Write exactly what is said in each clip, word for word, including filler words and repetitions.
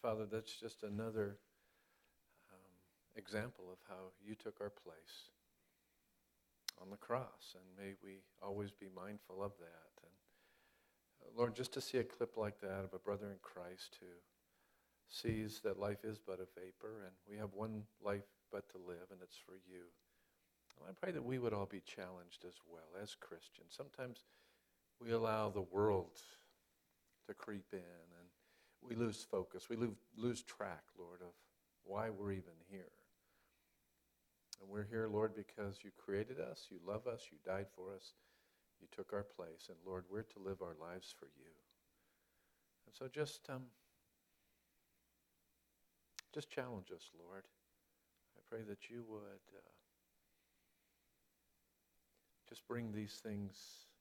Father, that's just another um, example of how you took our place on the cross, and may we always be mindful of that. And uh, Lord, just to see a clip like that of a brother in Christ who sees that life is but a vapor, and we have one life but to live, and it's for you. And I pray that we would all be challenged as well as Christians. Sometimes we allow the world to creep in, and we lose focus. We lose, lose track, Lord, of why we're even here. And we're here, Lord, because you created us, you love us, you died for us, you took our place, and Lord, we're to live our lives for you. And so just, um, just challenge us, Lord. I pray that you would uh, just bring these things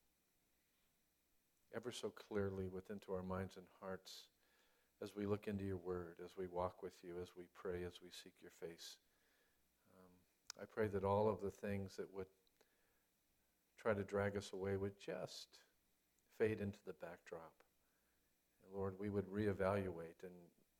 ever so clearly within to our minds and hearts as we look into your word, as we walk with you, as we pray, as we seek your face. I pray that all of the things that would try to drag us away would just fade into the backdrop. And Lord, we would reevaluate and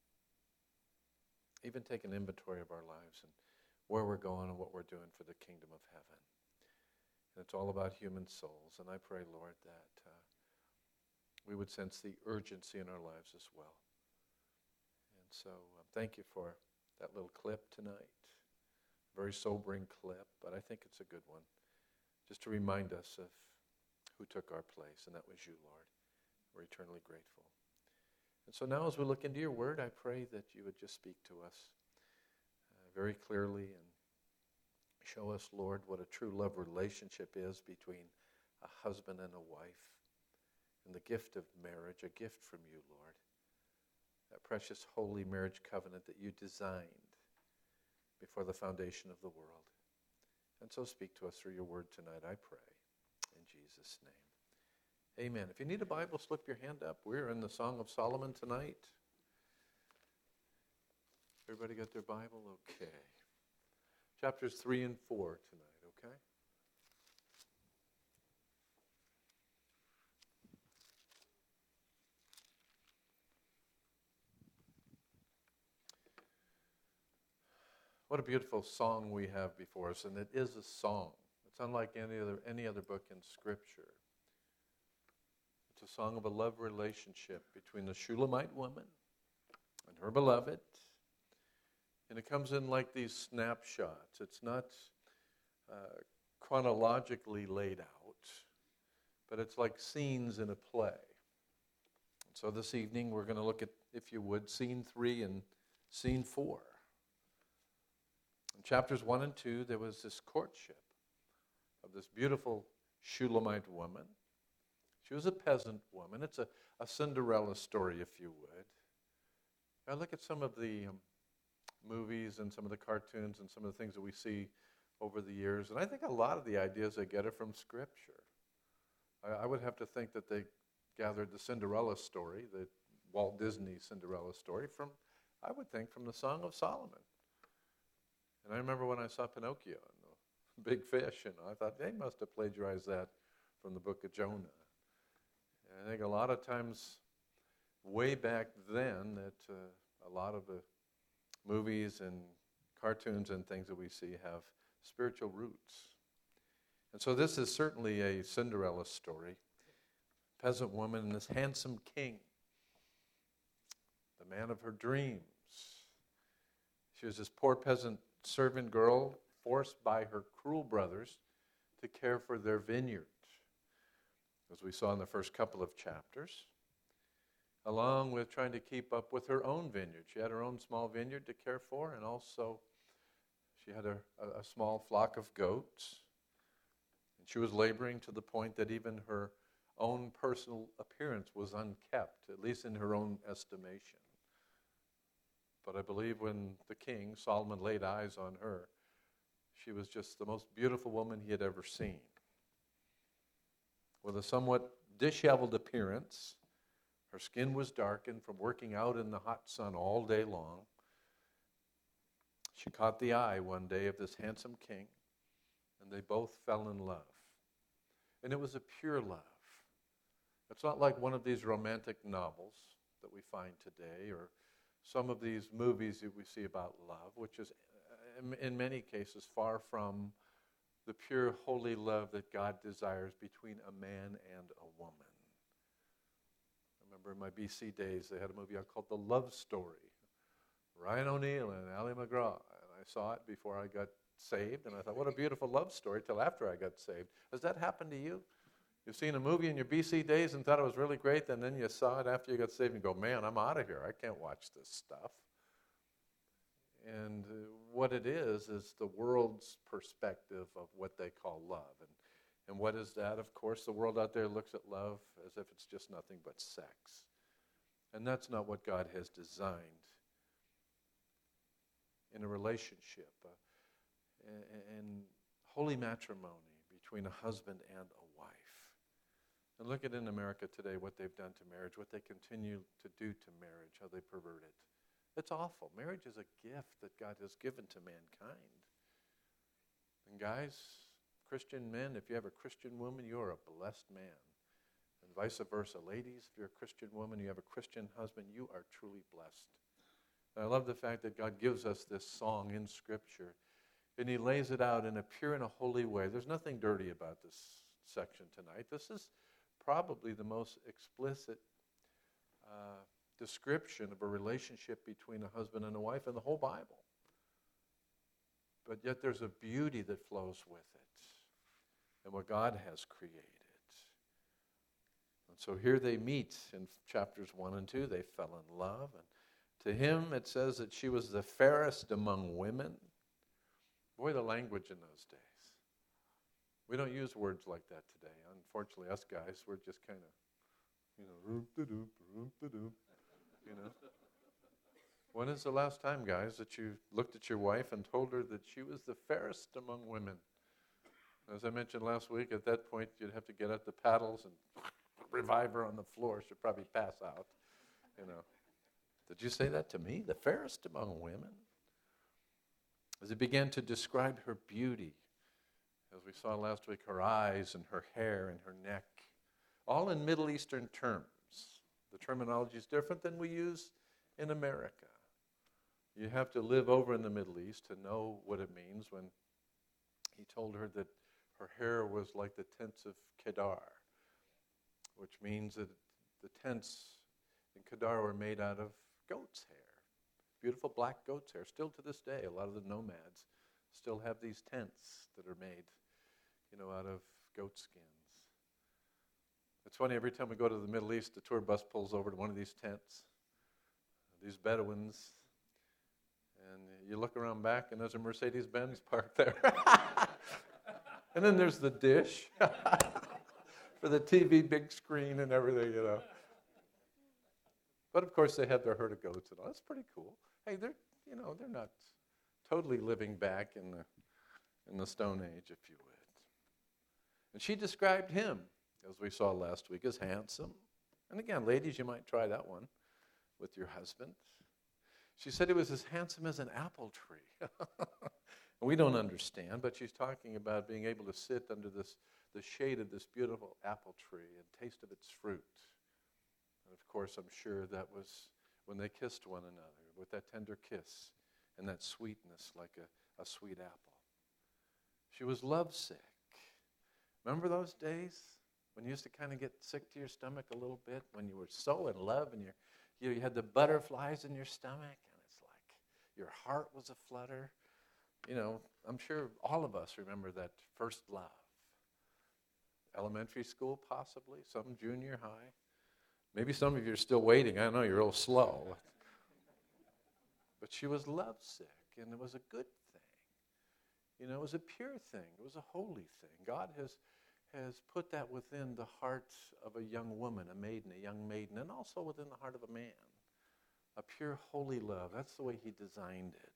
even take an inventory of our lives and where we're going and what we're doing for the kingdom of heaven. And it's all about human souls. And I pray, Lord, that uh, we would sense the urgency in our lives as well. And so um, thank you for that little clip tonight. Very sobering clip, but I think it's a good one, just to remind us of who took our place, and that was you, Lord. We're eternally grateful. And so now as we look into your word, I pray that you would just speak to us uh, very clearly and show us, Lord, what a true love relationship is between a husband and a wife, and the gift of marriage, a gift from you, Lord, that precious holy marriage covenant that you designed before the foundation of the world. And so speak to us through your word tonight, I pray, in Jesus' name. Amen. If you need a Bible, slip your hand up. We're in the Song of Solomon tonight. Everybody got their Bible? Okay. Chapters three and four tonight, okay? What a beautiful song we have before us, and it is a song. It's unlike any other any other book in Scripture. It's a song of a love relationship between the Shulamite woman and her beloved. And it comes in like these snapshots. It's not uh, chronologically laid out, but it's like scenes in a play. So this evening we're going to look at, if you would, scene three and scene four. In chapters one and two, there was this courtship of this beautiful Shulamite woman. She was a peasant woman. It's a, a Cinderella story, if you would. I look at some of the um, movies and some of the cartoons and some of the things that we see over the years, and I think a lot of the ideas they get are from Scripture. I, I would have to think that they gathered the Cinderella story, the Walt Disney Cinderella story, from, I would think, from the Song of Solomon. And I remember when I saw Pinocchio and the big fish, and I thought they must have plagiarized that from the book of Jonah. And I think a lot of times, way back then, that uh, a lot of the movies and cartoons and things that we see have spiritual roots. And so this is certainly a Cinderella story. Peasant woman and this handsome king, the man of her dreams. She was this poor peasant servant girl forced by her cruel brothers to care for their vineyard, as we saw in the first couple of chapters, along with trying to keep up with her own vineyard. She had her own small vineyard to care for, and also she had a, a, a small flock of goats. And she was laboring to the point that even her own personal appearance was unkept, at least in her own estimation. But I believe when the king, Solomon, laid eyes on her, she was just the most beautiful woman he had ever seen. With a somewhat disheveled appearance, her skin was darkened from working out in the hot sun all day long. She caught the eye one day of this handsome king, and they both fell in love. And it was a pure love. It's not like one of these romantic novels that we find today, or some of these movies that we see about love, which is in, in many cases far from the pure, holy love that God desires between a man and a woman. I remember in my B C days, they had a movie called The Love Story. Ryan O'Neal and Ally McGraw. And I saw it before I got saved, and I thought, what a beautiful love story, till after I got saved. Has that happened to you? You've seen a movie in your B C days and thought it was really great, and then you saw it after you got saved and go, man, I'm out of here. I can't watch this stuff. And uh, what it is, is the world's perspective of what they call love. And, and what is that? Of course, the world out there looks at love as if it's just nothing but sex. And that's not what God has designed in a relationship, uh, in holy matrimony between a husband and a wife. And look at in America today what they've done to marriage, what they continue to do to marriage, how they pervert it. It's awful. Marriage is a gift that God has given to mankind. And guys, Christian men, if you have a Christian woman, you're a blessed man. And vice versa. Ladies, if you're a Christian woman, you have a Christian husband, you are truly blessed. And I love the fact that God gives us this song in Scripture, and He lays it out in a pure and a holy way. There's nothing dirty about this section tonight. This is probably the most explicit uh, description of a relationship between a husband and a wife in the whole Bible. But yet there's a beauty that flows with it and what God has created. And so here they meet in chapters one and two. They fell in love. And to him it says that she was the fairest among women. Boy, the language in those days. We don't use words like that today. Unfortunately, us guys, we're just kind of, you know, room-da-doop, room-da-doop, you know. When is the last time, guys, that you looked at your wife and told her that she was the fairest among women? As I mentioned last week, at that point, you'd have to get out the paddles and revive her on the floor. She'd probably pass out, you know. Did you say that to me? The fairest among women? As he began to describe her beauty, as we saw last week, her eyes and her hair and her neck, all in Middle Eastern terms. The terminology is different than we use in America. You have to live over in the Middle East to know what it means when he told her that her hair was like the tents of Kedar, which means that the tents in Kedar were made out of goat's hair. Beautiful black goat's hair. Still to this day, a lot of the nomads still have these tents that are made, you know, out of goat skins. It's funny, every time we go to the Middle East, the tour bus pulls over to one of these tents, these Bedouins, and you look around back, and there's a Mercedes-Benz parked there. And then there's the dish for the T V, big screen and everything, you know. But of course, they have their herd of goats and all. That's pretty cool. Hey, they're, you know, they're not totally living back in the in the Stone Age, if you would. And she described him, as we saw last week, as handsome. And again, ladies, you might try that one with your husband. She said he was as handsome as an apple tree. We don't understand, but she's talking about being able to sit under this the shade of this beautiful apple tree and taste of its fruit. And of course, I'm sure that was when they kissed one another with that tender kiss and that sweetness like a, a sweet apple. She was lovesick. Remember those days when you used to kind of get sick to your stomach a little bit, when you were so in love and you're, you, you had the butterflies in your stomach, and it's like your heart was aflutter. You know, I'm sure all of us remember that first love. Elementary school, possibly, some junior high. Maybe some of you are still waiting. I know you're real slow. But she was lovesick, and it was a good thing. You know, it was a pure thing. It was a holy thing. God has, has put that within the heart of a young woman, a maiden, a young maiden, and also within the heart of a man. A pure, holy love. That's the way He designed it.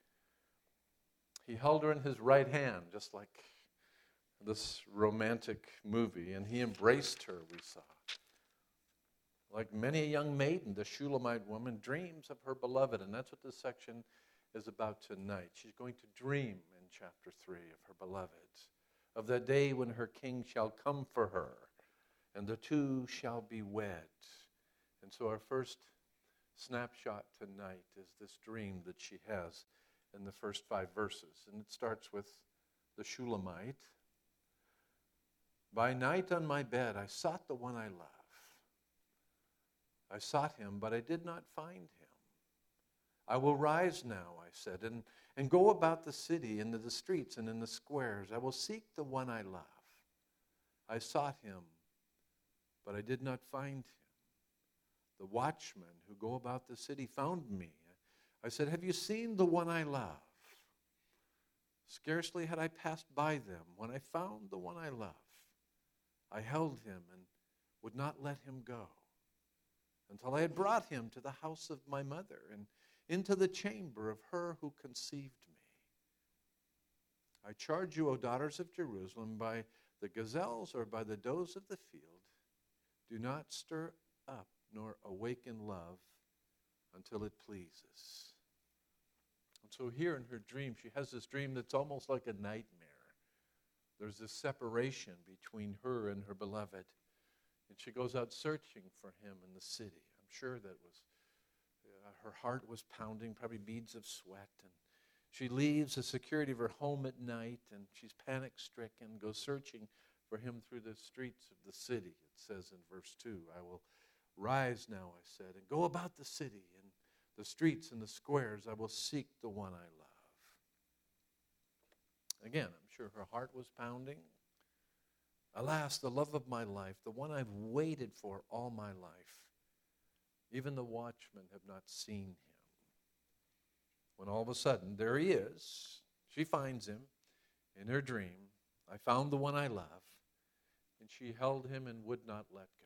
He held her in His right hand, just like this romantic movie, and He embraced her, we saw. Like many a young maiden, the Shulamite woman dreams of her beloved, and that's what this section is about tonight. She's going to dream in chapter three of her beloved, of that day when her king shall come for her, and the two shall be wed. And so our first snapshot tonight is this dream that she has in the first five verses. And it starts with the Shulamite. By night on my bed I sought the one I love. I sought him, but I did not find him. I will rise now, I said, and, and go about the city, into the streets and in the squares. I will seek the one I love. I sought him, but I did not find him. The watchmen who go about the city found me. I said, have you seen the one I love? Scarcely had I passed by them when I found the one I love. I held him and would not let him go until I had brought him to the house of my mother and into the chamber of her who conceived me. I charge you, O daughters of Jerusalem, by the gazelles or by the does of the field, do not stir up nor awaken love until it pleases. And so here in her dream, she has this dream that's almost like a nightmare. There's this separation between her and her beloved. And she goes out searching for him in the city. I'm sure that was, uh, her heart was pounding, probably beads of sweat. And she leaves the security of her home at night, and she's panic-stricken, goes searching for him through the streets of the city. It says in verse two, I will rise now, I said, and go about the city and the streets and the squares. I will seek the one I love. Again, I'm sure her heart was pounding. Alas, the love of my life, the one I've waited for all my life. Even the watchmen have not seen him. When all of a sudden, there he is. She finds him in her dream. I found the one I love. And she held him and would not let go.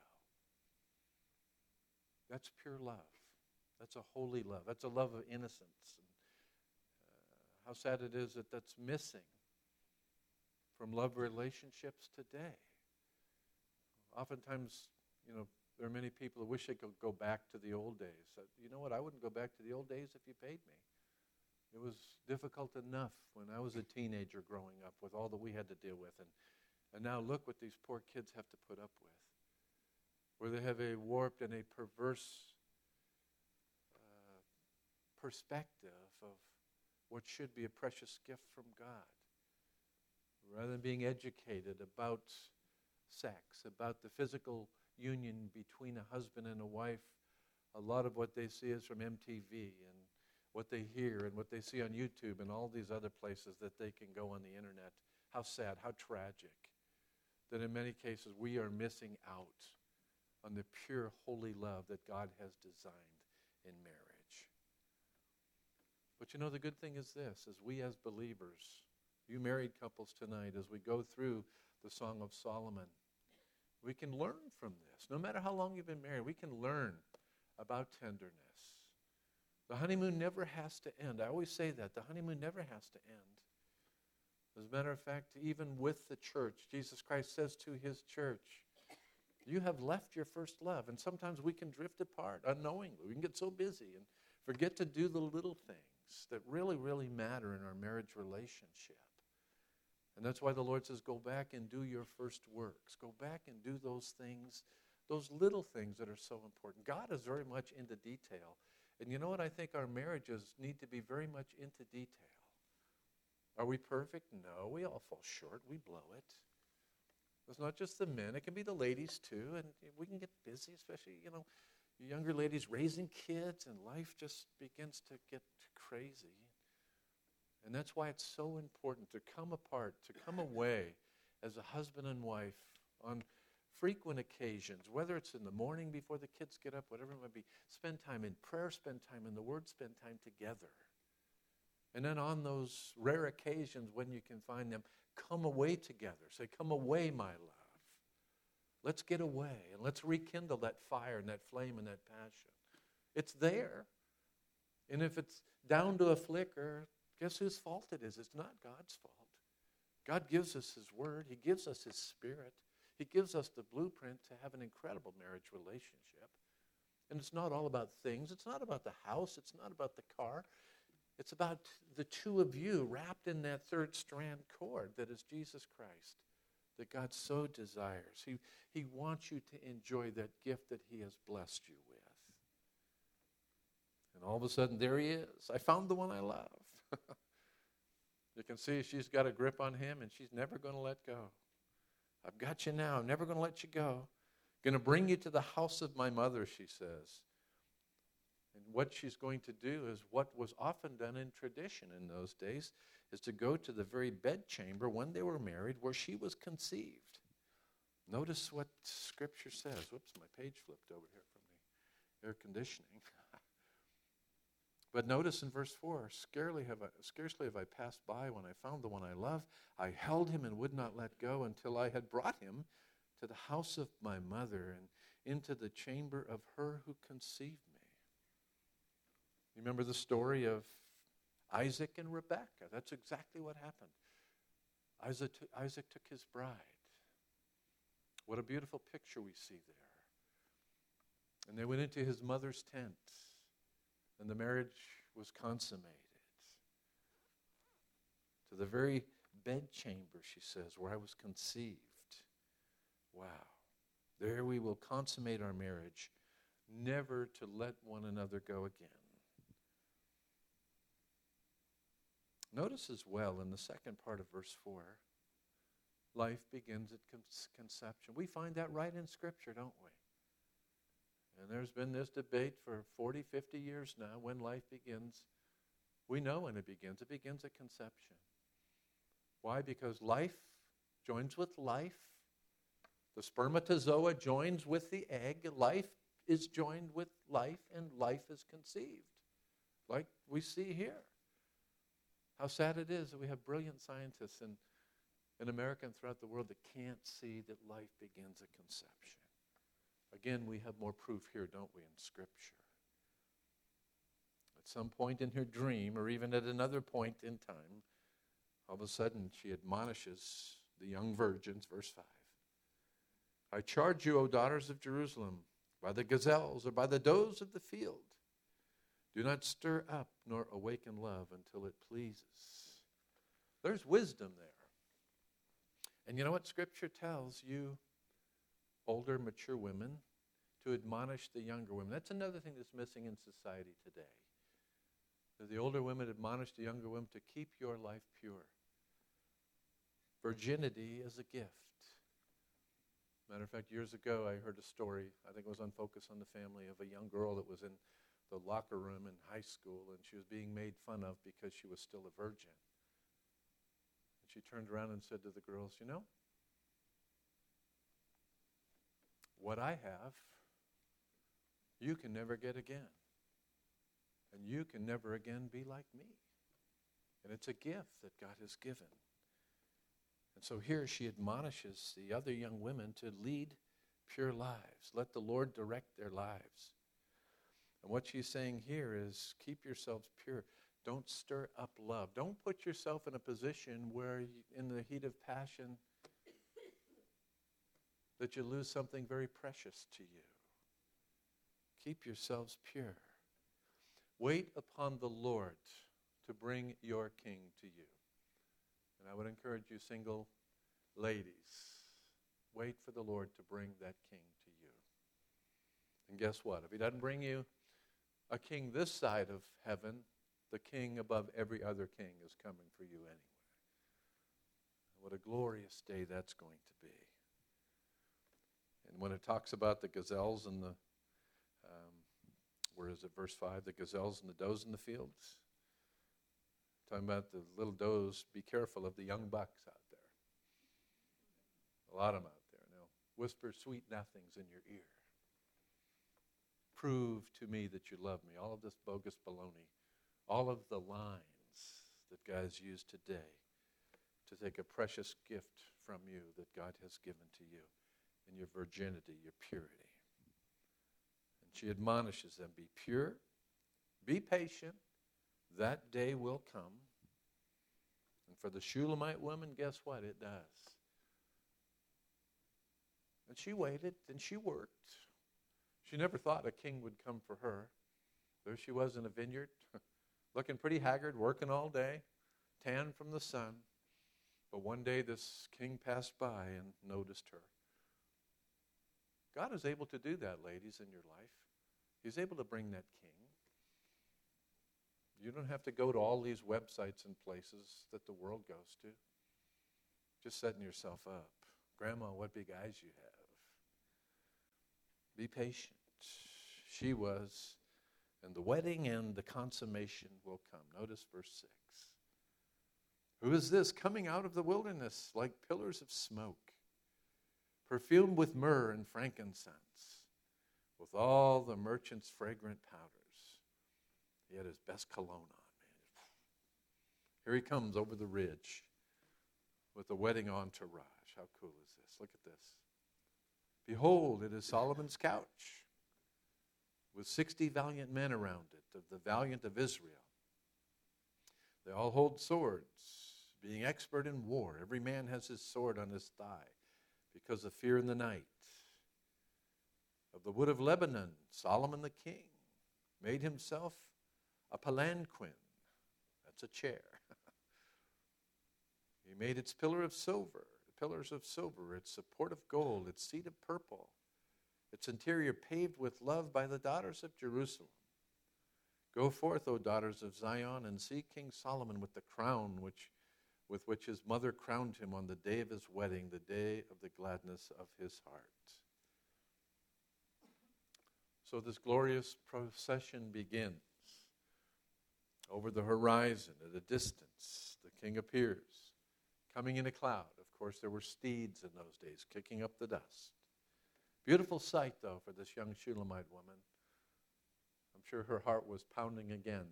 That's pure love. That's a holy love. That's a love of innocence. And, uh, how sad it is that that's missing from love relationships today. Oftentimes, you know, there are many people who wish they could go back to the old days. Uh, you know what? I wouldn't go back to the old days if you paid me. It was difficult enough when I was a teenager growing up with all that we had to deal with. And, and now look what these poor kids have to put up with, where they have a warped and a perverse uh, perspective of what should be a precious gift from God. Rather than being educated about sex, about the physical union between a husband and a wife, a lot of what they see is from M T V and what they hear and what they see on YouTube and all these other places that they can go on the internet. How sad, how tragic that in many cases we are missing out on the pure, holy love that God has designed in marriage. But you know, the good thing is this, as we as believers, you married couples tonight, as we go through the Song of Solomon, we can learn from this. No matter how long you've been married, we can learn about tenderness. The honeymoon never has to end. I always say that. The honeymoon never has to end. As a matter of fact, even with the church, Jesus Christ says to his church, you have left your first love. And sometimes we can drift apart unknowingly. We can get so busy and forget to do the little things that really, really matter in our marriage relationship. And that's why the Lord says, go back and do your first works. Go back and do those things, those little things that are so important. God is very much into detail. And you know what? I think our marriages need to be very much into detail. Are we perfect? No, we all fall short. We blow it. It's not just the men. It can be the ladies too. And we can get busy, especially, you know, younger ladies raising kids, and life just begins to get crazy. And that's why it's so important to come apart, to come away as a husband and wife on frequent occasions, whether it's in the morning before the kids get up, whatever it might be. Spend time in prayer, spend time in the Word, spend time together. And then on those rare occasions when you can find them, come away together. Say, come away, my love. Let's get away and let's rekindle that fire and that flame and that passion. It's there. And if it's down to a flicker, guess whose fault it is? It's not God's fault. God gives us his word. He gives us his spirit. He gives us the blueprint to have an incredible marriage relationship. And it's not all about things. It's not about the house. It's not about the car. It's about the two of you wrapped in that third strand cord that is Jesus Christ, that God so desires. He, he wants you to enjoy that gift that he has blessed you with. all of a sudden, there he is. I found the one I love. You can see she's got a grip on him, and she's never going to let go. I've got you now. I'm never going to let you go. Going to bring you to the house of my mother, she says. And what she's going to do is what was often done in tradition in those days, is to go to the very bedchamber when they were married where she was conceived. Notice what Scripture says. Whoops, my page flipped over here from the air conditioning. But notice in verse four, scarcely have, I, scarcely have I passed by when I found the one I love. I held him and would not let go until I had brought him to the house of my mother and into the chamber of her who conceived me. You remember the story of Isaac and Rebekah? That's exactly what happened. Isaac, t- Isaac took his bride. What a beautiful picture we see there. And they went into his mother's tent, and the marriage was consummated. To the very bedchamber, she says, where I was conceived. Wow. There we will consummate our marriage, never to let one another go again. Notice as well in the second part of verse four, life begins at con- conception. We find that right in Scripture, don't we? And there's been this debate for forty, fifty years now when life begins. We know when it begins. It begins at conception. Why? Because life joins with life. The spermatozoa joins with the egg. Life is joined with life, and life is conceived, like we see here. How sad it is that we have brilliant scientists in, in America and throughout the world that can't see that life begins at conception. Again, we have more proof here, don't we, in Scripture? At some point in her dream, or even at another point in time, all of a sudden she admonishes the young virgins, verse five. I charge you, O daughters of Jerusalem, by the gazelles or by the does of the field, do not stir up nor awaken love until it pleases. There's wisdom there. And you know what Scripture tells you, older, mature women, to admonish the younger women. That's another thing that's missing in society today. That the older women admonish the younger women to keep your life pure. Virginity is a gift. Matter of fact, years ago I heard a story, I think it was on Focus on the Family, of a young girl that was in the locker room in high school, and she was being made fun of because she was still a virgin. And she turned around and said to the girls, you know, what I have, you can never get again. And you can never again be like me. And it's a gift that God has given. And so here she admonishes the other young women to lead pure lives. Let the Lord direct their lives. And what she's saying here is keep yourselves pure. Don't stir up love. Don't put yourself in a position where you, in the heat of passion that you lose something very precious to you. Keep yourselves pure. Wait upon the Lord to bring your king to you. And I would encourage you, single ladies, wait for the Lord to bring that king to you. And guess what? If he doesn't bring you a king this side of heaven, the king above every other king is coming for you anyway. What a glorious day that's going to be. And when it talks about the gazelles and the, um, where is it, verse five, the gazelles and the does in the fields, talking about the little does, be careful of the young bucks out there. A lot of them out there. Now, whisper sweet nothings in your ear. Prove to me that you love me. All of this bogus baloney. All of the lines that guys use today to take a precious gift from you that God has given to you in your virginity, your purity. And she admonishes them, be pure, be patient. That day will come. And for the Shulamite woman, guess what? It does. And she waited and she worked. She never thought a king would come for her. There she was in a vineyard, looking pretty haggard, working all day, tan from the sun. But one day this king passed by and noticed her. God is able to do that, ladies, in your life. He's able to bring that king. You don't have to go to all these websites and places that the world goes to. Just setting yourself up. Grandma, what big eyes you have. Be patient. She was, and the wedding and the consummation will come. Notice verse six. Who is this coming out of the wilderness like pillars of smoke, perfumed with myrrh and frankincense, with all the merchant's fragrant powders? He had his best cologne on, man. Here he comes over the ridge with the wedding entourage. How cool is this? Look at this. Behold, it is Solomon's couch, with sixty valiant men around it, of the valiant of Israel. They all hold swords, being expert in war. Every man has his sword on his thigh, because of fear in the night. Of the wood of Lebanon, Solomon the king made himself a palanquin. That's a chair. He made its pillar of silver, pillars of silver, its support of gold, its seat of purple, its interior paved with love by the daughters of Jerusalem. Go forth, O daughters of Zion, and see King Solomon with the crown which, with which his mother crowned him on the day of his wedding, the day of the gladness of his heart. So this glorious procession begins. Over the horizon, at a distance, the king appears, coming in a cloud. Of course, there were steeds in those days, kicking up the dust. Beautiful sight, though, for this young Shulamite woman. I'm sure her heart was pounding again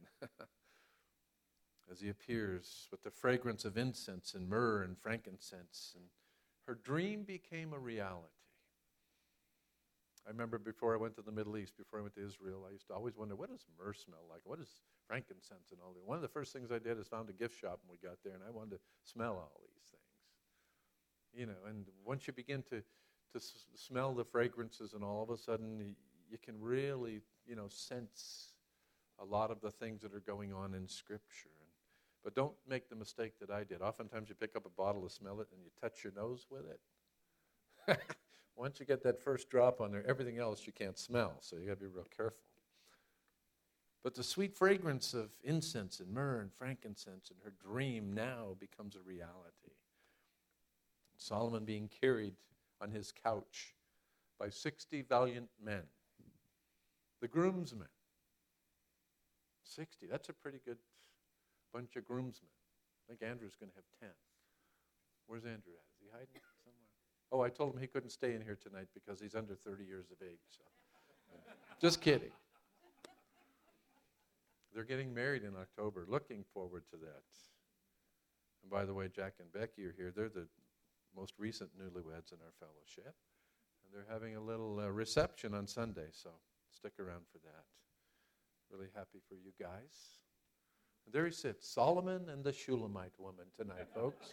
as he appears with the fragrance of incense and myrrh and frankincense. And her dream became a reality. I remember before I went to the Middle East, before I went to Israel, I used to always wonder, what does myrrh smell like? What does frankincense and all that? One of the first things I did is found a gift shop when we got there, and I wanted to smell all these things. You know, and once you begin to, to s- smell the fragrances, and all of a sudden you, you can really, you know, sense a lot of the things that are going on in Scripture. And, but don't make the mistake that I did. Oftentimes you pick up a bottle to smell it, and you touch your nose with it. Once you get that first drop on there, everything else you can't smell, so you got to be real careful. But the sweet fragrance of incense and myrrh and frankincense in her dream now becomes a reality. Solomon being carried on his couch by sixty valiant men, the groomsmen. sixty, that's a pretty good bunch of groomsmen. I think Andrew's going to have ten. Where's Andrew at? Is he hiding somewhere? Oh, I told him he couldn't stay in here tonight because he's under thirty years of age. So, yeah. Just kidding. They're getting married in October. Looking forward to that. And by the way, Jack and Becky are here. They're the most recent newlyweds in our fellowship. And they're having a little uh, reception on Sunday, so stick around for that. Really happy for you guys. And there he sits, Solomon and the Shulamite woman tonight, folks.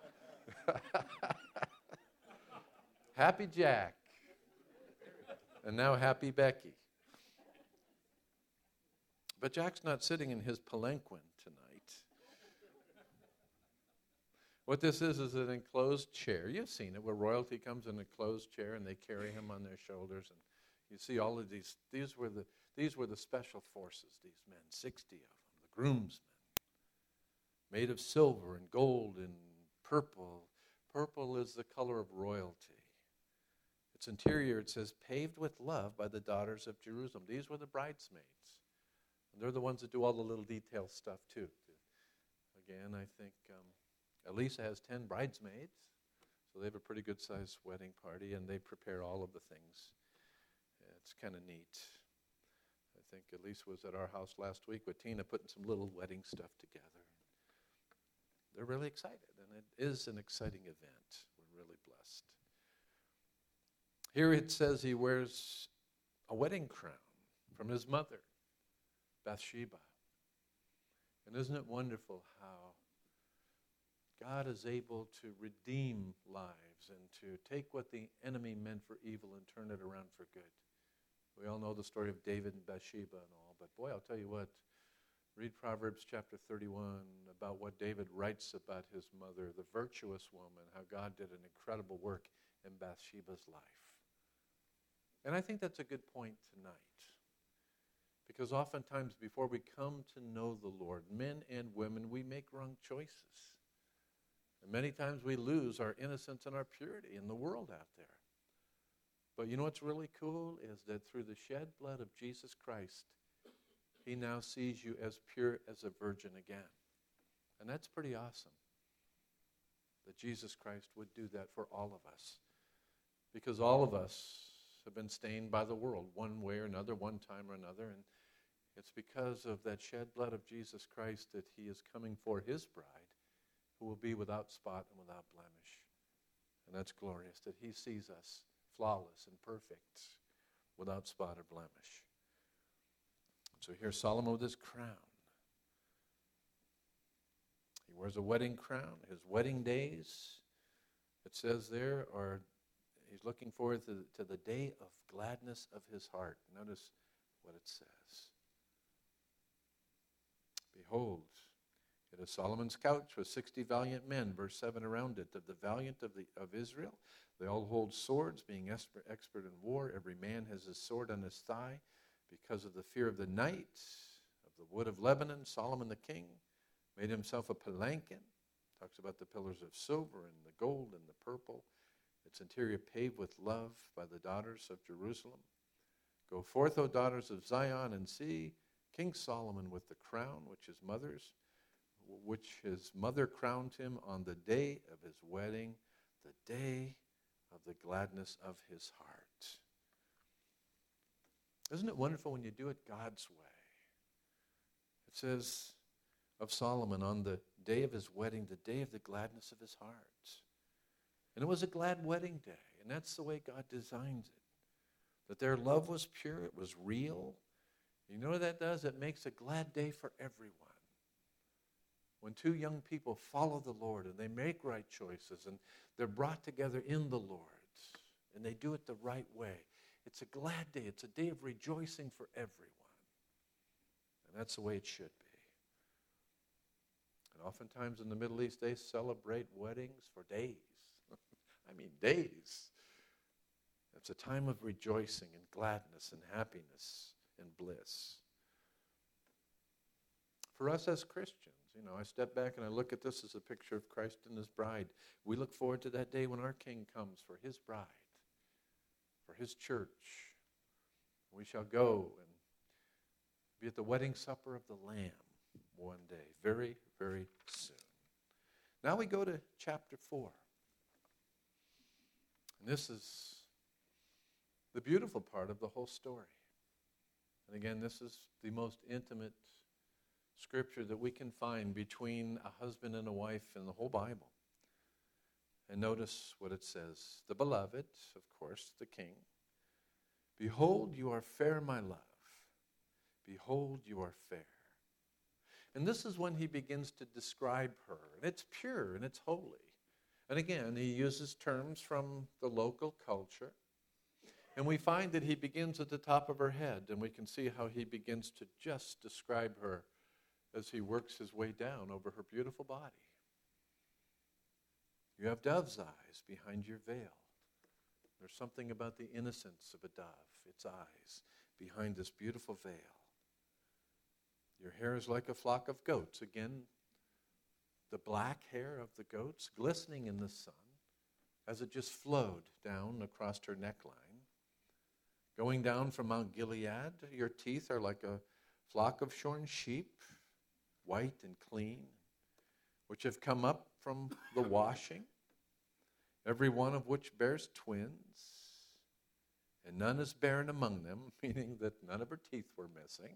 Happy Jack. And now happy Becky. But Jack's not sitting in his palanquin tonight. What this is is an enclosed chair. You've seen it, where royalty comes in a closed chair and they carry him on their shoulders. And you see all of these. These were the these were the special forces, these men, sixty of them, the groomsmen, made of silver and gold and purple. Purple is the color of royalty. Its interior, it says, paved with love by the daughters of Jerusalem. These were the bridesmaids. And they're the ones that do all the little detail stuff, too. Again, I think um, Elisa has ten bridesmaids, so they have a pretty good-sized wedding party, and they prepare all of the things. It's kind of neat. I think Elisa was at our house last week with Tina putting some little wedding stuff together. They're really excited, and it is an exciting event. We're really blessed. Here it says he wears a wedding crown from his mother, Bathsheba. And isn't it wonderful how God is able to redeem lives and to take what the enemy meant for evil and turn it around for good? We all know the story of David and Bathsheba and all, but boy, I'll tell you what, read Proverbs chapter thirty-one about what David writes about his mother, the virtuous woman, how God did an incredible work in Bathsheba's life. And I think that's a good point tonight, Because oftentimes before we come to know the Lord, men and women, we make wrong choices. And many times we lose our innocence and our purity in the world out there. But you know what's really cool is that through the shed blood of Jesus Christ, he now sees you as pure as a virgin again. And that's pretty awesome, that Jesus Christ would do that for all of us. Because all of us have been stained by the world one way or another, one time or another. And it's because of that shed blood of Jesus Christ that he is coming for his bride, who will be without spot and without blemish. And that's glorious, that he sees us flawless and perfect, without spot or blemish. So here's Solomon with his crown. He wears a wedding crown. His wedding days, it says there, are he's looking forward to, to the day of gladness of his heart. Notice what it says. Behold, it is Solomon's couch with sixty valiant men, verse seven around it, of the valiant of, the, of Israel. They all hold swords, being expert, expert in war. Every man has his sword on his thigh. Because of the fear of the night, of the wood of Lebanon, Solomon the king made himself a palanquin. Talks about the pillars of silver and the gold and the purple. Its interior paved with love by the daughters of Jerusalem. Go forth, O daughters of Zion, and see King Solomon with the crown which his mother's, which his mother crowned him on the day of his wedding, the day of the gladness of his heart. Isn't it wonderful when you do it God's way? It says of Solomon on the day of his wedding, the day of the gladness of his heart. And it was a glad wedding day, and that's the way God designs it. That their love was pure, it was real. You know what that does? It makes a glad day for everyone. When two young people follow the Lord and they make right choices and they're brought together in the Lord and they do it the right way, it's a glad day. It's a day of rejoicing for everyone. And that's the way it should be. And oftentimes in the Middle East, they celebrate weddings for days. I mean, days. It's a time of rejoicing and gladness and happiness and bliss. For us as Christians, you know, I step back and I look at this as a picture of Christ and his bride. We look forward to that day when our King comes for his bride, for his church. We shall go and be at the wedding supper of the Lamb one day, very, very soon. Now we go to chapter four. And this is the beautiful part of the whole story. And again, this is the most intimate scripture that we can find between a husband and a wife in the whole Bible. And notice what it says. The beloved, of course, the king. Behold, you are fair, my love. Behold, you are fair. And this is when he begins to describe her. And it's pure and it's holy. And again, he uses terms from the local culture. And we find that he begins at the top of her head. And we can see how he begins to just describe her as he works his way down over her beautiful body. You have dove's eyes behind your veil. There's something about the innocence of a dove, its eyes, behind this beautiful veil. Your hair is like a flock of goats. Again, the black hair of the goats glistening in the sun as it just flowed down across her neckline. Going down from Mount Gilead, your teeth are like a flock of shorn sheep, white and clean, which have come up from the washing, every one of which bears twins, and none is barren among them, meaning that none of her teeth were missing.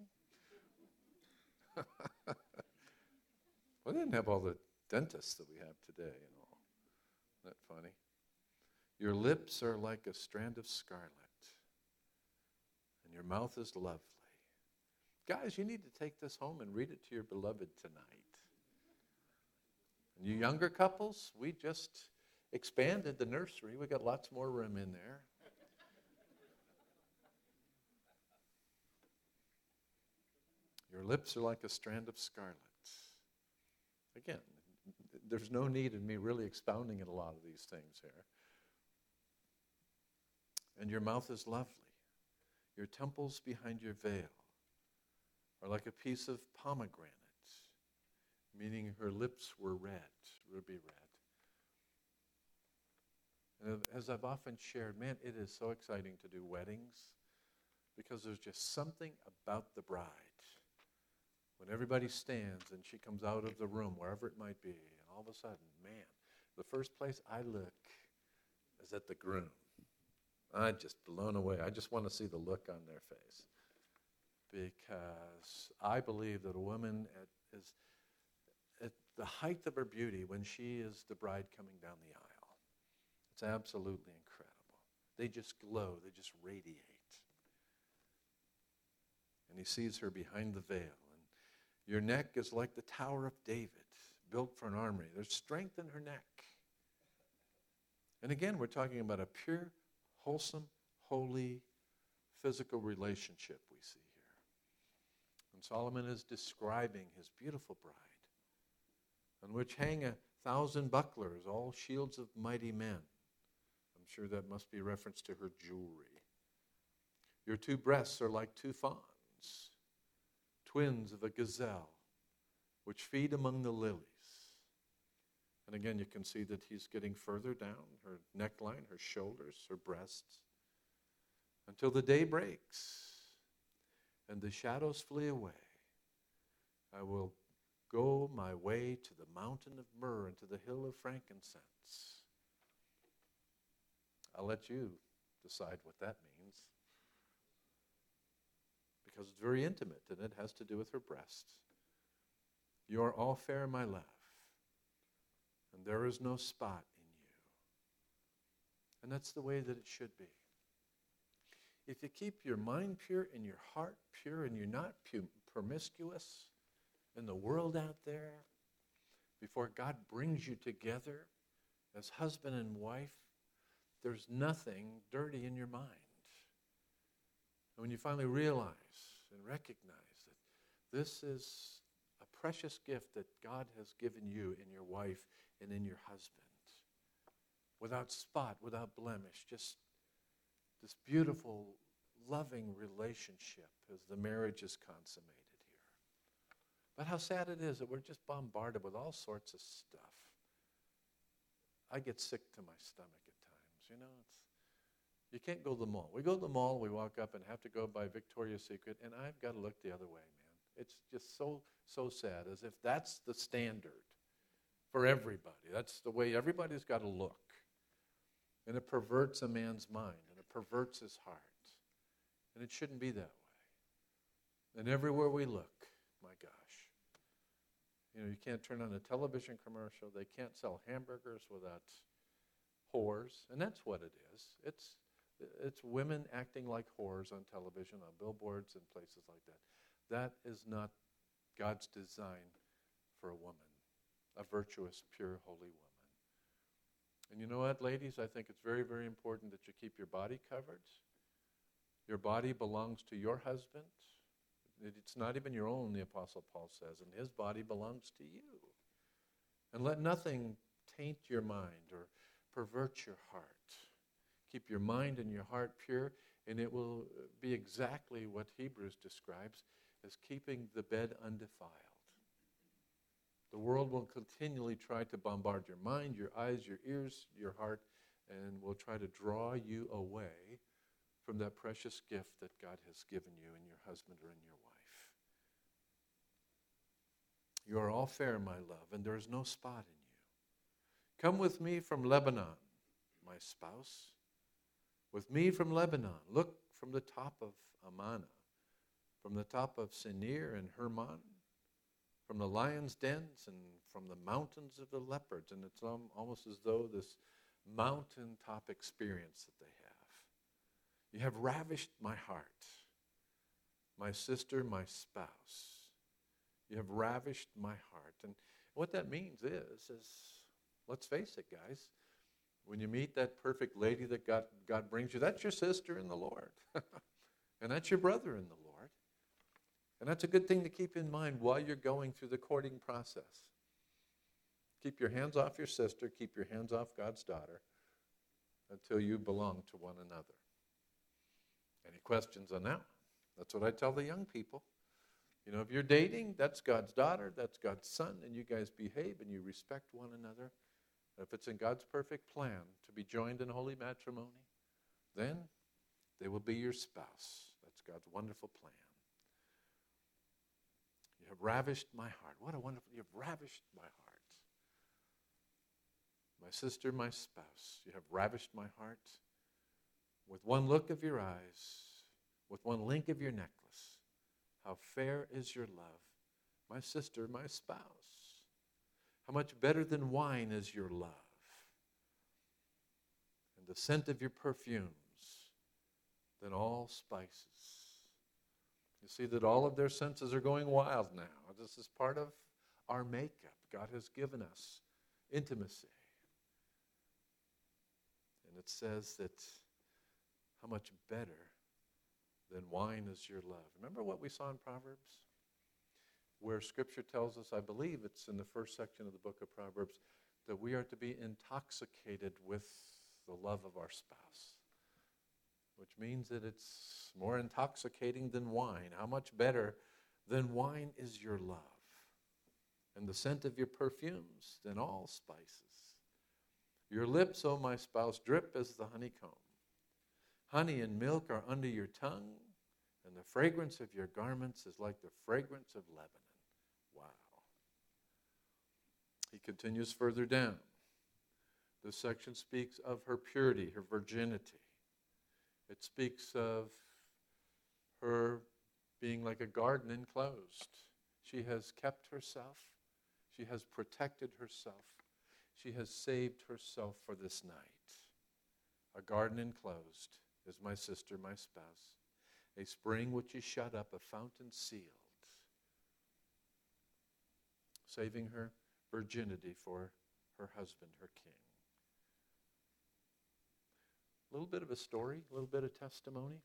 Well, they didn't have all the dentists that we have today, you know. Isn't that funny? Your lips are like a strand of scarlet, and your mouth is lovely. Guys, you need to take this home and read it to your beloved tonight. And you younger couples, we just expanded the nursery. We got lots more room in there. Your lips are like a strand of scarlet. Again, there's no need in me really expounding in a lot of these things here. And your mouth is lovely. Your temples behind your veil. or like a piece of pomegranate, meaning her lips were red, ruby red. And as I've often shared, man, it is so exciting to do weddings because there's just something about the bride. When everybody stands and she comes out of the room, wherever it might be, and all of a sudden, man, the first place I look is at the groom. I'm just blown away. I just want to see the look on their face. Because I believe that a woman at, is at the height of her beauty when she is the bride coming down the aisle. It's absolutely incredible. They just glow. They just radiate. And he sees her behind the veil. And your neck is like the Tower of David, built for an armory. There's strength in her neck. And again, we're talking about a pure, wholesome, holy, physical relationship we see here. And Solomon is describing his beautiful bride, on which hang a thousand bucklers, all shields of mighty men. I'm sure that must be a reference to her jewelry. Your two breasts are like two fawns, twins of a gazelle, which feed among the lilies. And again, you can see that he's getting further down, her neckline, her shoulders, her breasts, until the day breaks and the shadows flee away. I will go my way to the mountain of myrrh and to the hill of frankincense. I'll let you decide what that means, because it's very intimate and it has to do with her breasts. You are all fair, my love, and there is no spot in you. And that's the way that it should be. If you keep your mind pure and your heart pure and you're not pu- promiscuous in the world out there, before God brings you together as husband and wife, there's nothing dirty in your mind. And when you finally realize and recognize that this is a precious gift that God has given you in your wife and in your husband, without spot, without blemish, just this beautiful, loving relationship as the marriage is consummated here. But how sad it is that we're just bombarded with all sorts of stuff. I get sick to my stomach at times, you know. It's, you can't go to the mall. We go to the mall, we walk up and have to go by Victoria's Secret, and I've got to look the other way, man. It's just so, so sad, as if that's the standard for everybody. That's the way everybody's got to look. And it perverts a man's mind, and it perverts his heart. And it shouldn't be that way. And everywhere we look, my gosh, you know, you can't turn on a television commercial. They can't sell hamburgers without whores. And that's what it is. It's it's women acting like whores on television, on billboards and places like that. That is not God's design for a woman, a virtuous, pure, holy woman. And you know what, ladies? I think it's very, very important that you keep your body covered. Your body belongs to your husband. It's not even your own, the Apostle Paul says, and his body belongs to you. And let nothing taint your mind or pervert your heart. Keep your mind and your heart pure, and it will be exactly what Hebrews describes as keeping the bed undefiled. The world will continually try to bombard your mind, your eyes, your ears, your heart, and will try to draw you away from that precious gift that God has given you in your husband or in your wife. You are all fair, my love, and there is no spot in you. Come with me from Lebanon, my spouse. With me from Lebanon. Look from the top of Amana, from the top of Senir and Hermon, from the lion's dens and from the mountains of the leopards. And it's um, almost as though this mountaintop experience that they have. You have ravished my heart, my sister, my spouse. You have ravished my heart. And what that means is, is let's face it, guys, when you meet that perfect lady that God, God brings you, that's your sister in the Lord. And that's your brother in the Lord. And that's a good thing to keep in mind while you're going through the courting process. Keep your hands off your sister, keep your hands off God's daughter until you belong to one another. Any questions on that? That's what I tell the young people. You know, if you're dating, that's God's daughter, that's God's son, and you guys behave and you respect one another. If it's in God's perfect plan to be joined in holy matrimony, then they will be your spouse. That's God's wonderful plan. You have ravished my heart. What a wonderful, you have ravished my heart. My sister, my spouse, you have ravished my heart with one look of your eyes, with one link of your necklace. How fair is your love, my sister, my spouse. How much better than wine is your love, and the scent of your perfumes than all spices. You see that all of their senses are going wild now. This is part of our makeup. God has given us intimacy. And it says that how much better than wine is your love. Remember what we saw in Proverbs? Where Scripture tells us, I believe it's in the first section of the book of Proverbs, that we are to be intoxicated with the love of our spouse. Which means that it's more intoxicating than wine. How much better than wine is your love, and the scent of your perfumes than all spices. Your lips, O my spouse, drip as the honeycomb. Honey and milk are under your tongue, and the fragrance of your garments is like the fragrance of Lebanon. Wow. He continues further down. This section speaks of her purity, her virginity. It speaks of her being like a garden enclosed. She has kept herself. She has protected herself. She has saved herself for this night. A garden enclosed is my sister, my spouse. A spring which is shut up, a fountain sealed. Saving her virginity for her husband, her king. A little bit of a story, a little bit of testimony.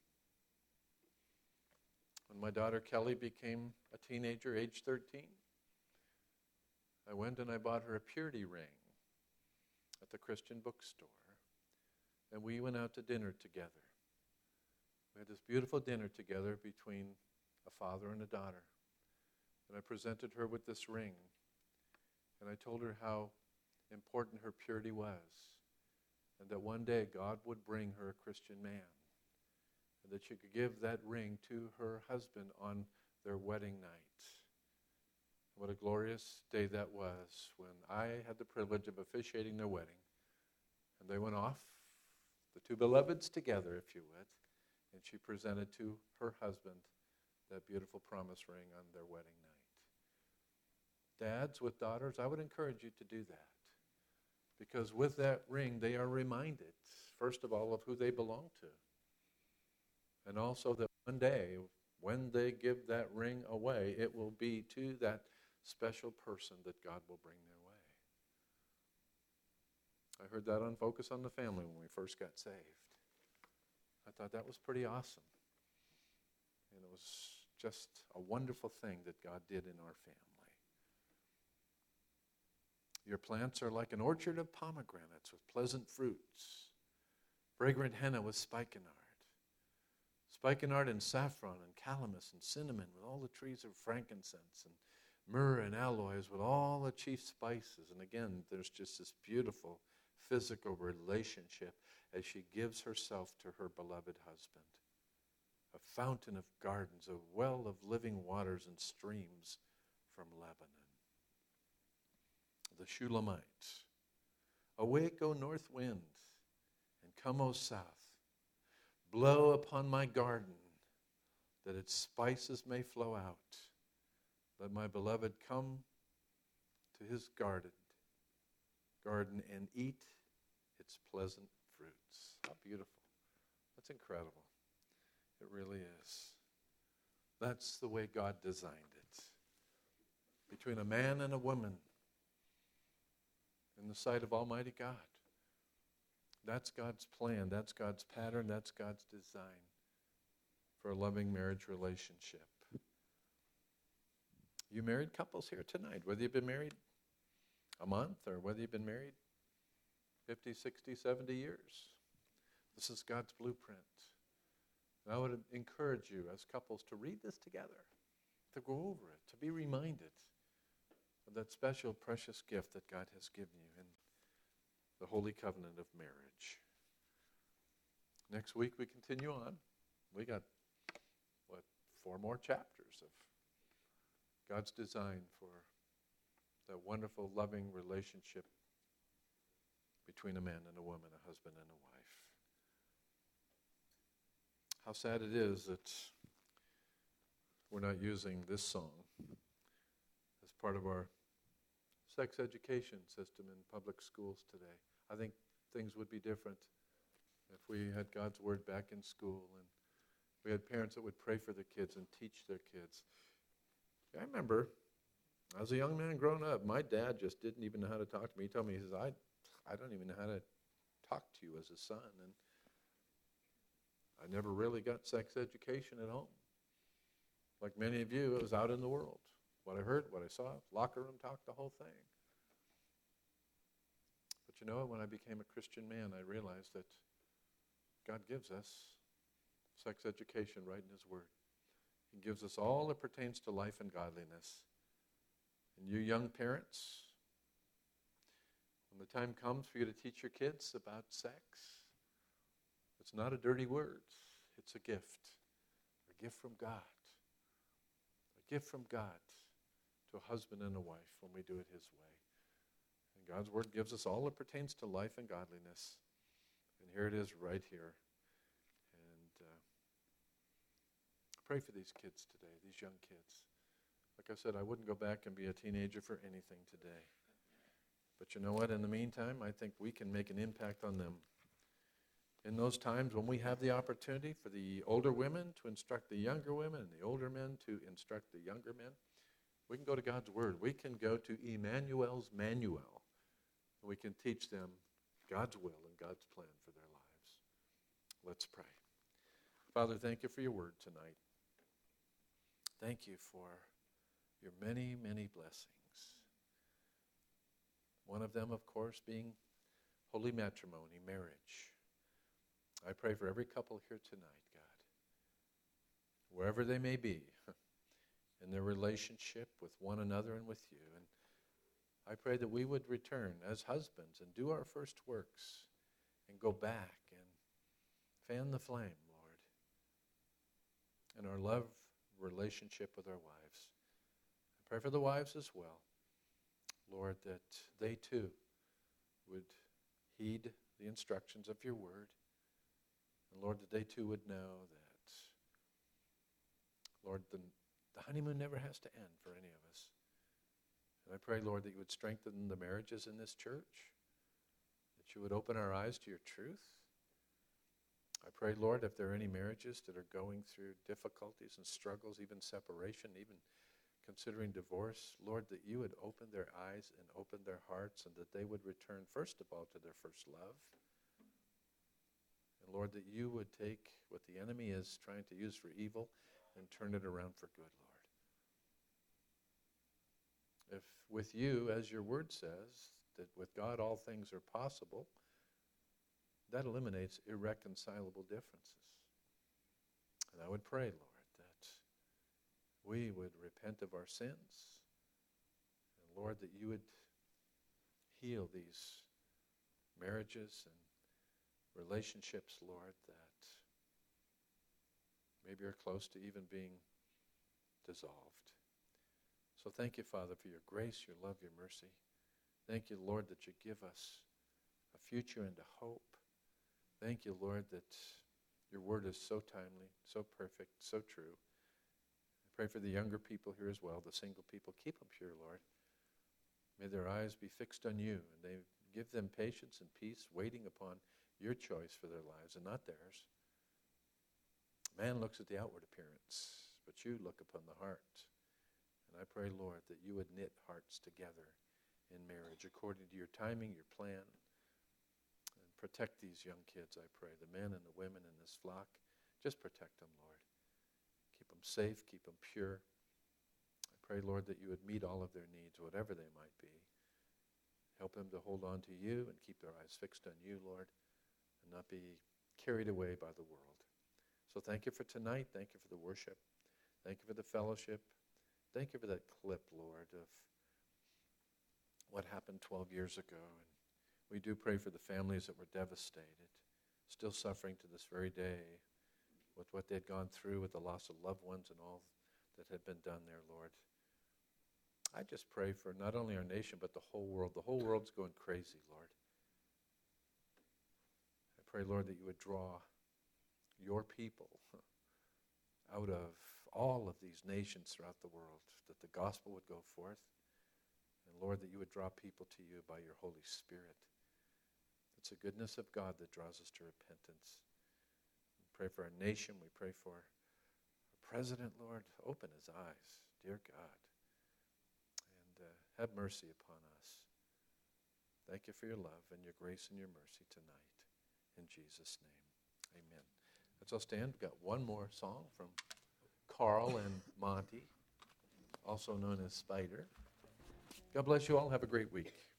When my daughter Kelly became a teenager, age thirteen, I went and I bought her a purity ring at the Christian bookstore. And we went out to dinner together. We had this beautiful dinner together between a father and a daughter. And I presented her with this ring. And I told her how important her purity was. And that one day God would bring her a Christian man. And that she could give that ring to her husband on their wedding night. What a glorious day that was when I had the privilege of officiating their wedding. And they went off, the two beloveds together, if you would. And she presented to her husband that beautiful promise ring on their wedding night. Dads with daughters, I would encourage you to do that. Because with that ring, they are reminded, first of all, of who they belong to. And also that one day, when they give that ring away, it will be to that special person that God will bring their way. I heard that on Focus on the Family when we first got saved. I thought that was pretty awesome. And it was just a wonderful thing that God did in our family. Your plants are like an orchard of pomegranates with pleasant fruits, fragrant henna with spikenard, spikenard and saffron and calamus and cinnamon with all the trees of frankincense, and myrrh and aloes with all the chief spices. And again, there's just this beautiful physical relationship as she gives herself to her beloved husband. A fountain of gardens, a well of living waters and streams from Lebanon. The Shulamites. Awake, O north wind, and come, O south. Blow upon my garden, that its spices may flow out. Let my beloved come to his garden, garden and eat its pleasant fruits. How beautiful. That's incredible. It really is. That's the way God designed it. Between a man and a woman, in the sight of Almighty God. That's God's plan. That's God's pattern. That's God's design for a loving marriage relationship. You married couples here tonight, whether you've been married a month or whether you've been married fifty, sixty, seventy years. This is God's blueprint. And I would encourage you as couples to read this together. to go over it, to be reminded of that special, precious gift that God has given you in the holy covenant of marriage. Next week we continue on. We got, what, four more chapters of God's design for that wonderful, loving relationship between a man and a woman, a husband and a wife. How sad it is that we're not using this song as part of our sex education system in public schools today. I think things would be different if we had God's word back in school and we had parents that would pray for their kids and teach their kids. I remember, as a young man growing up, my dad just didn't even know how to talk to me. He told me, he says, I, I don't even know how to talk to you as a son. And I never really got sex education at home. Like many of you, it was out in the world. What I heard, what I saw, locker room talk, the whole thing. But you know, when I became a Christian man, I realized that God gives us sex education right in his word. He gives us all that pertains to life and godliness. And you young parents, when the time comes for you to teach your kids about sex, it's not a dirty word. It's a gift. A gift from God. A gift from God to a husband and a wife when we do it his way. And God's word gives us all that pertains to life and godliness. And here it is right here. And uh, pray for these kids today, these young kids. Like I said, I wouldn't go back and be a teenager for anything today. But you know what? In the meantime, I think we can make an impact on them. In those times when we have the opportunity for the older women to instruct the younger women and the older men to instruct the younger men, we can go to God's word. We can go to Emmanuel's manual. And we can teach them God's will and God's plan for their lives. Let's pray. Father, thank you for your word tonight. Thank you for your many, many blessings. One of them, of course, being holy matrimony, marriage. I pray for every couple here tonight, God, wherever they may be, in their relationship with one another and with you. And I pray that we would return as husbands and do our first works and go back and fan the flame, Lord, in our love relationship with our wives. I pray for the wives as well, Lord, that they too would heed the instructions of your word. And Lord, that they too would know that, Lord, the, the honeymoon never has to end for any of us. And I pray, Lord, that you would strengthen the marriages in this church, that you would open our eyes to your truth. I pray, Lord, if there are any marriages that are going through difficulties and struggles, even separation, even considering divorce, Lord, that you would open their eyes and open their hearts and that they would return, first of all, to their first love. And Lord, that you would take what the enemy is trying to use for evil and turn it around for good, Lord. If with you, as your word says, that with God all things are possible, that eliminates irreconcilable differences. And I would pray, Lord, that we would repent of our sins, and Lord, that you would heal these marriages and relationships, Lord, that maybe are close to even being dissolved. So thank you, Father, for your grace, your love, your mercy. Thank you, Lord, that you give us a future and a hope. Thank you, Lord, that your word is so timely, so perfect, so true. I pray for the younger people here as well, the single people. Keep them pure, Lord. May their eyes be fixed on you, and they give them patience and peace, waiting upon your choice for their lives and not theirs. Man looks at the outward appearance, but you look upon the heart. And I pray, Lord, that you would knit hearts together in marriage according to your timing, your plan. And protect these young kids, I pray, the men and the women in this flock. Just protect them, Lord. Keep them safe, keep them pure. I pray, Lord, that you would meet all of their needs, whatever they might be. Help them to hold on to you and keep their eyes fixed on you, Lord, and not be carried away by the world. So thank you for tonight. Thank you for the worship. Thank you for the fellowship. Thank you for that clip, Lord, of what happened twelve years ago. And we do pray for the families that were devastated, still suffering to this very day with what they'd gone through with the loss of loved ones and all that had been done there, Lord. I just pray for not only our nation, but the whole world. The whole world's going crazy, Lord. I pray, Lord, that you would draw your people out of all of these nations throughout the world, that the gospel would go forth, and Lord, that you would draw people to you by your Holy Spirit. It's the goodness of God that draws us to repentance. We pray for our nation. We pray for our president, Lord. Open his eyes, dear God, and uh, have mercy upon us. Thank you for your love and your grace and your mercy tonight. In Jesus' name, amen. Let's all stand. We've got one more song from Carl and Monty, also known as Spider. God bless you all. Have a great week.